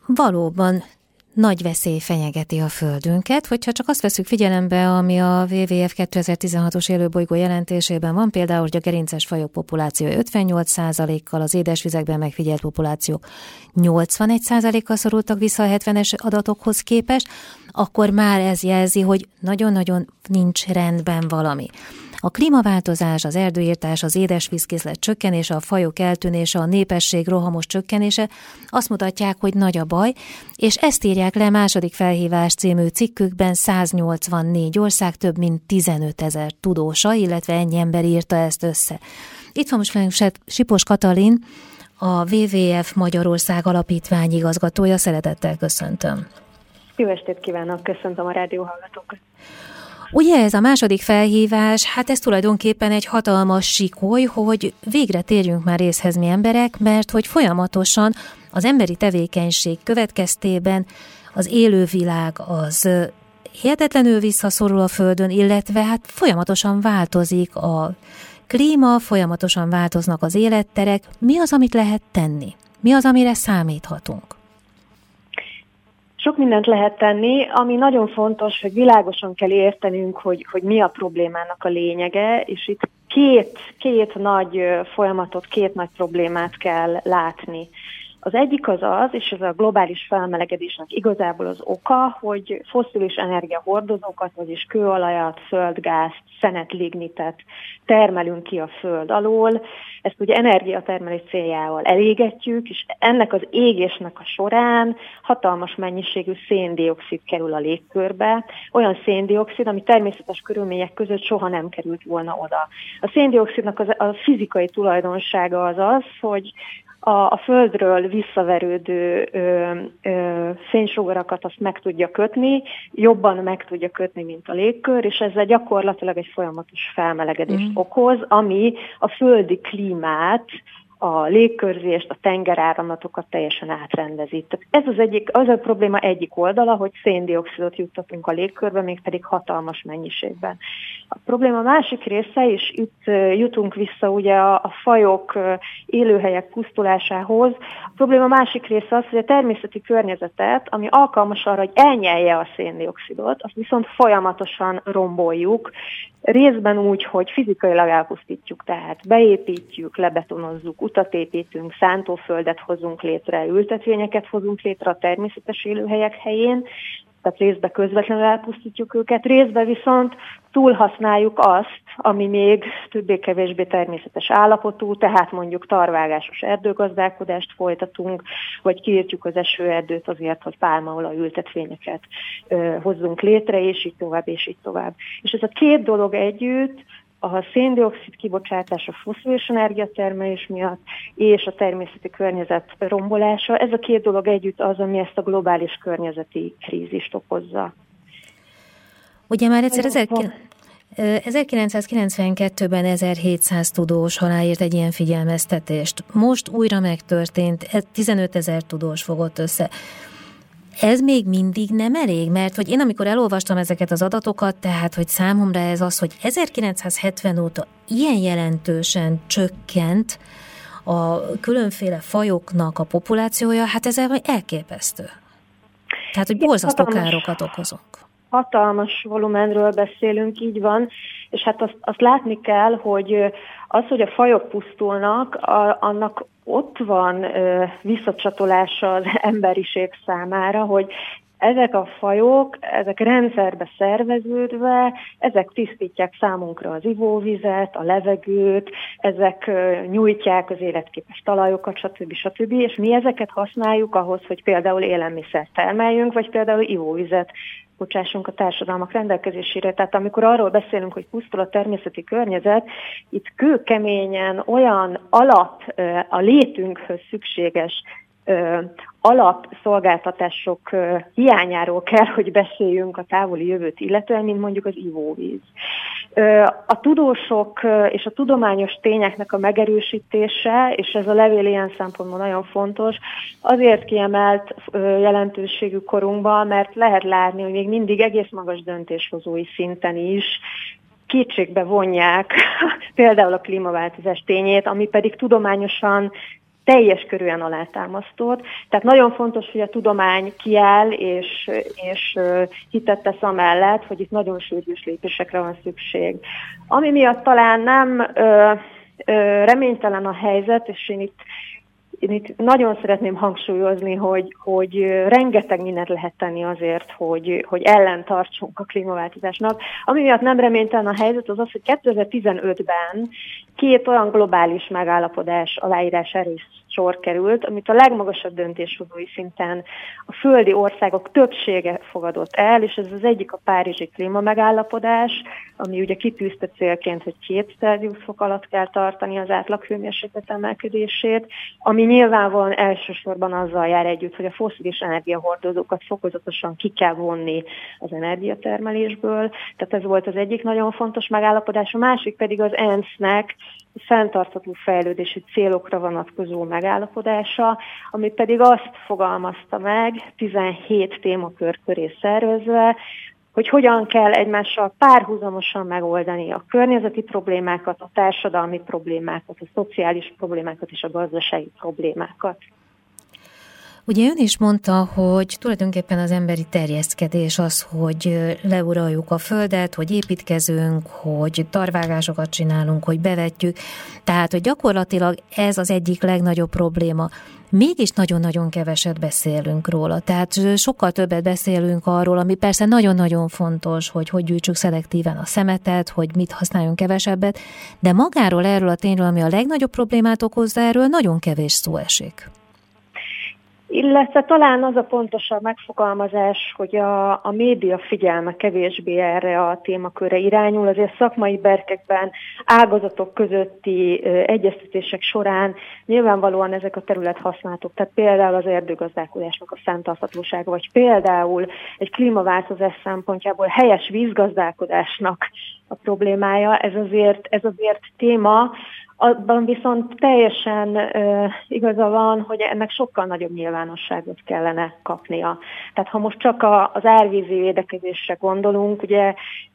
valóban nagy veszély fenyegeti a Földünket, hogyha csak azt veszük figyelembe, ami a WWF 2016-os élőbolygó jelentésében van, például, hogy a gerinces fajok populációja 58%-kal, az édesvizekben megfigyelt populációk 81%-kal szorultak vissza a 70-es adatokhoz képest, akkor már ez jelzi, hogy nagyon-nagyon nincs rendben valami. A klímaváltozás, az erdőirtás, az édesvízkészlet csökkenése, a fajok eltűnése, a népesség rohamos csökkenése azt mutatják, hogy nagy a baj, és ezt írják le második felhívás című cikkükben 184 ország, több mint 15 000 tudósa, illetve ennyi ember írta ezt össze. Itt van most velünk Sipos Katalin, a WWF Magyarország Alapítvány igazgatója. Szeretettel köszöntöm. Jó estét kívánok, köszöntöm a rádióhallgatókat. Ugye ez a második felhívás, hát ez tulajdonképpen egy hatalmas sikoly, hogy végre térjünk már észhez mi emberek, mert hogy folyamatosan az emberi tevékenység következtében az élővilág az hihetetlenül visszaszorul a Földön, illetve hát folyamatosan változik a klíma, folyamatosan változnak az életterek. Mi az, amit lehet tenni? Mi az, amire számíthatunk? Sok mindent lehet tenni, ami nagyon fontos, hogy világosan kell értenünk, hogy mi a problémának a lényege, és itt két nagy folyamatot, két nagy problémát kell látni. Az egyik az, és ez a globális felmelegedésnek igazából az oka, hogy fosszilis energiahordozókat, vagyis kőolajat, földgázt, szenet, lignitet termelünk ki a föld alól. Ezt ugye energiatermelés céljával elégetjük, és ennek az égésnek a során hatalmas mennyiségű széndioxid kerül a légkörbe. Olyan széndioxid, ami természetes körülmények között soha nem került volna oda. A széndioxidnak a fizikai tulajdonsága az, hogy a Földről visszaverődő fénysugarakat azt meg tudja kötni, jobban meg tudja kötni, mint a légkör, és ezzel gyakorlatilag egy folyamatos felmelegedést okoz, ami a földi klímát, a légkörzést, a tengeráramlatokat teljesen átrendezi. Tehát ez a probléma egyik oldala, hogy széndioxidot juttatunk a légkörbe, mégpedig hatalmas mennyiségben. A probléma másik része, és itt jutunk vissza ugye a fajok, élőhelyek pusztulásához. A probléma másik része az, hogy a természeti környezetet, ami alkalmas arra, hogy elnyelje a széndioxidot, azt viszont folyamatosan romboljuk, részben úgy, hogy fizikailag elpusztítjuk, tehát beépítjük, lebetonozzuk, utat építünk, szántóföldet hozunk létre, ültetvényeket hozunk létre a természetes élőhelyek helyén, tehát részben közvetlenül elpusztítjuk őket, részben viszont túlhasználjuk azt, ami még többé-kevésbé természetes állapotú, tehát mondjuk tarvágásos erdőgazdálkodást folytatunk, vagy kiírtjuk az esőerdőt azért, hogy pálmaolaj ültetvényeket hozzunk létre, és így tovább, és így tovább. És ez a két dolog együtt, a széndioxid kibocsátás a fosszilis energiatermelés miatt és a természeti környezet rombolása, ez a két dolog együtt az, ami ezt a globális környezeti krízist okozza. Ugye már egyszer 1992-ben 1700 tudós aláírt egy ilyen figyelmeztetést. Most újra megtörtént, 15 000 tudós fogott össze. Ez még mindig nem elég, mert hogy én amikor elolvastam ezeket az adatokat, tehát hogy számomra ez az, hogy 1970 óta ilyen jelentősen csökkent a különféle fajoknak a populációja, hát ez elképesztő. Tehát, hogy borzasztó károkat okozunk. Hatalmas volumenről beszélünk, így van, és hát azt látni kell, hogy az, hogy a fajok pusztulnak, annak ott van visszacsatolása az emberiség számára, hogy ezek a fajok, ezek rendszerbe szerveződve, ezek tisztítják számunkra az ivóvizet, a levegőt, ezek nyújtják az életképes talajokat, stb. És mi ezeket használjuk ahhoz, hogy például élelmiszert termeljünk, vagy például ivóvizet bocsássunk a társadalmak rendelkezésére. Tehát amikor arról beszélünk, hogy pusztul a természeti környezet, itt kőkeményen olyan a létünkhöz szükséges alapszolgáltatások hiányáról kell, hogy beszéljünk a távoli jövőt illetően, mint mondjuk az ivóvíz. A tudósok és a tudományos tényeknek a megerősítése, és ez a levél ilyen szempontból nagyon fontos, azért kiemelt jelentőségű korunkban, mert lehet látni, hogy még mindig egész magas döntéshozói szinten is kétségbe vonják például a klímaváltozás tényét, ami pedig tudományosan teljes körűen alátámasztott. Tehát nagyon fontos, hogy a tudomány kiáll, és hitet tesz amellett, hogy itt nagyon sürgős lépésekre van szükség. Ami miatt talán nem reménytelen a helyzet, és én itt nagyon szeretném hangsúlyozni, hogy rengeteg mindent lehet tenni azért, hogy ellentartsunk a klímaváltozásnak. Ami miatt nem reménytelen a helyzet, az az, hogy 2015-ben 2 olyan globális megállapodás aláírására is sor került, amit a legmagasabb döntéshozói szinten a földi országok többsége fogadott el, és ez az egyik a párizsi klímamegállapodás, ami ugye kitűzte célként, hogy 2 Celsius fok alatt kell tartani az átlag hőmérséklet emelkedését, ami nyilvánvalóan elsősorban azzal jár együtt, hogy a fosszilis energiahordozókat fokozatosan ki kell vonni az energiatermelésből. Tehát ez volt az egyik nagyon fontos megállapodás, a másik pedig az ENSZ-nek fenntartható fejlődési célokra vonatkozó megállapodása, ami pedig azt fogalmazta meg 17 témakör köré szervezve, hogy hogyan kell egymással párhuzamosan megoldani a környezeti problémákat, a társadalmi problémákat, a szociális problémákat és a gazdasági problémákat. Ugye ön is mondta, hogy tulajdonképpen az emberi terjeszkedés az, hogy leuraljuk a földet, hogy építkezünk, hogy tarvágásokat csinálunk, hogy bevetjük. Tehát, hogy gyakorlatilag ez az egyik legnagyobb probléma. Mégis nagyon-nagyon keveset beszélünk róla. Tehát sokkal többet beszélünk arról, ami persze nagyon-nagyon fontos, hogy gyűjtsük szelektíven a szemetet, hogy mit használjunk kevesebbet, de magáról, erről a tényről, ami a legnagyobb problémát okozza, erről nagyon kevés szó esik. Illetve talán az a pontosabb megfogalmazás, hogy a média figyelme kevésbé erre a témakörre irányul, azért szakmai berkekben, ágazatok közötti egyeztetések során nyilvánvalóan ezek a területhasználatok, tehát például az erdőgazdálkodásnak a fenntarthatósága, vagy például egy klímaváltozás szempontjából helyes vízgazdálkodásnak a problémája, ez azért téma. Abban viszont teljesen igaza van, hogy ennek sokkal nagyobb nyilvánosságot kellene kapnia. Tehát ha most csak az árvízi védekezésre gondolunk, ugye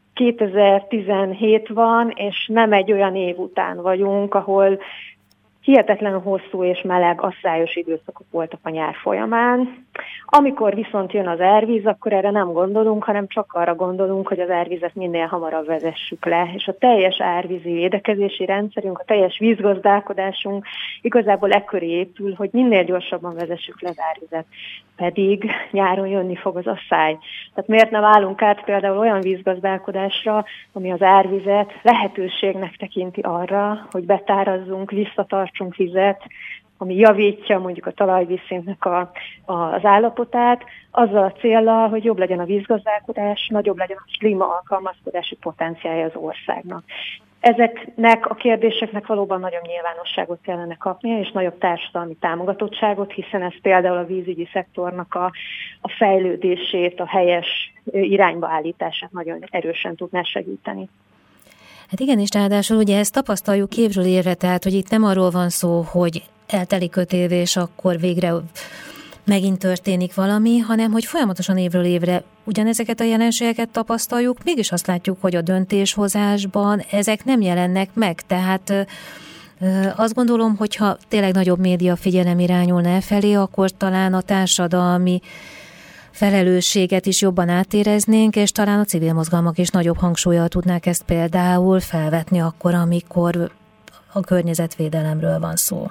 2017 van, és nem egy olyan év után vagyunk, ahol hihetetlenül hosszú és meleg, asszályos időszakok voltak a nyár folyamán. Amikor viszont jön az árvíz, akkor erre nem gondolunk, hanem csak arra gondolunk, hogy az árvizet minél hamarabb vezessük le. És a teljes árvízi védekezési rendszerünk, a teljes vízgazdálkodásunk igazából ekköré épül, hogy minél gyorsabban vezessük le az árvizet. Pedig nyáron jönni fog az asszály. Tehát miért nem állunk át például olyan vízgazdálkodásra, ami az árvizet lehetőségnek tekinti arra, hogy betárazzunk, visszatartsunk vizet, ami javítja mondjuk a talajvízszintnek az állapotát, azzal a céllal, hogy jobb legyen a vízgazdálkodás, nagyobb legyen a klímaalkalmazkodási potenciálja az országnak. Ezeknek a kérdéseknek valóban nagyobb nyilvánosságot kellene kapnia, és nagyobb társadalmi támogatottságot, hiszen ez például a vízügyi szektornak a fejlődését, a helyes irányba állítását nagyon erősen tudná segíteni. Hát igen, és ráadásul ugye ezt tapasztaljuk évről évre, tehát hogy itt nem arról van szó, hogy eltelik 5 év, és akkor végre megint történik valami, hanem hogy folyamatosan évről évre ugyanezeket a jelenségeket tapasztaljuk, mégis azt látjuk, hogy a döntéshozásban ezek nem jelennek meg. Tehát azt gondolom, hogyha tényleg nagyobb média figyelem irányulna e felé, akkor talán a társadalmi felelősséget is jobban átéreznénk, és talán a civil mozgalmak is nagyobb hangsúllyal tudnák ezt például felvetni akkor, amikor a környezetvédelemről van szó.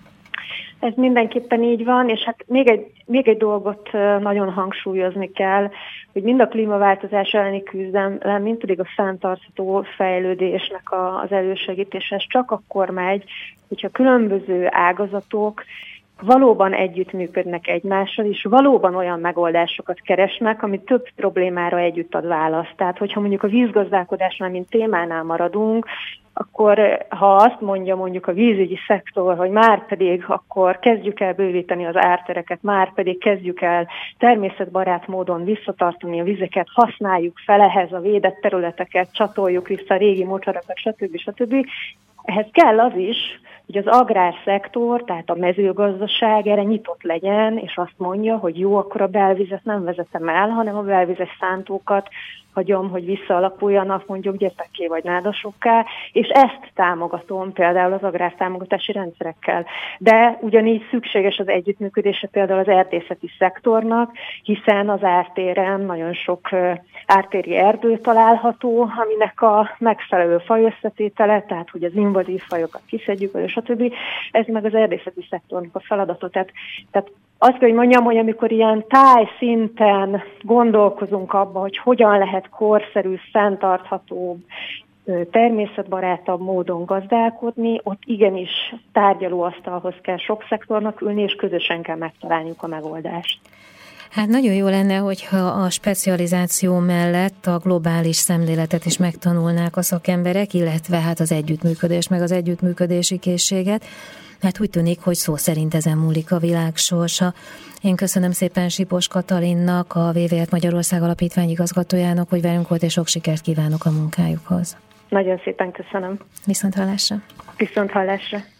Ez mindenképpen így van, és hát még egy dolgot nagyon hangsúlyozni kell, hogy mind a klímaváltozás elleni küzdelem, mind pedig a fenntartható fejlődésnek az elősegítése, ez csak akkor megy, hogyha különböző ágazatok valóban együttműködnek egymással, és valóban olyan megoldásokat keresnek, ami több problémára együtt ad választ. Tehát, hogyha mondjuk a vízgazdálkodásnál, mint témánál maradunk, akkor ha azt mondja mondjuk a vízügyi szektor, hogy már pedig akkor kezdjük el bővíteni az ártereket, már pedig kezdjük el természetbarát módon visszatartani a vizeket, használjuk fel ehhez a védett területeket, csatoljuk vissza a régi mocsarakat, stb. Ehhez kell az is, hogy az agrárszektor, tehát a mezőgazdaság erre nyitott legyen, és azt mondja, hogy jó, akkor a belvizet nem vezetem el, hanem a belvizes szántókat hagyom, hogy visszaalakuljanak mondjuk gyepekké vagy nádasokká, és ezt támogatom például az agrártámogatási rendszerekkel. De ugyanígy szükséges az együttműködése például az erdészeti szektornak, hiszen az ártéren nagyon sok ártéri erdő található, aminek a megfelelő fajösszetétele, tehát hogy az invazív fajokat kiszedjük, stb. Ez meg az erdészeti szektornak a feladata. Tehát azt kell, hogy mondjam, hogy amikor ilyen tájszinten gondolkozunk abba, hogy hogyan lehet korszerű, fenntarthatóbb, természetbarátabb módon gazdálkodni, ott igenis tárgyalóasztalhoz kell sok szektornak ülni, és közösen kell megtalálniuk a megoldást. Hát nagyon jó lenne, hogyha a specializáció mellett a globális szemléletet is megtanulnák a szakemberek, illetve hát az együttműködés, meg az együttműködési készséget. Hát úgy tűnik, hogy szó szerint ezen múlik a világ sorsa. Én köszönöm szépen Sipos Katalinnak, a WWF Magyarország Alapítvány igazgatójának, hogy velünk volt, és sok sikert kívánok a munkájukhoz. Nagyon szépen köszönöm. Viszonthallásra. Viszonthallásra.